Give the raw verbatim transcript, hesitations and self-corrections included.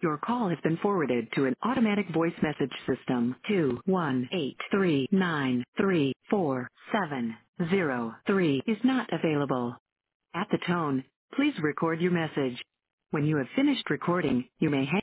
Your call has been forwarded to an automatic voice message system. two one eight three nine three four seven zero three is not available. At the tone, please record your message. When you have finished recording, you may hang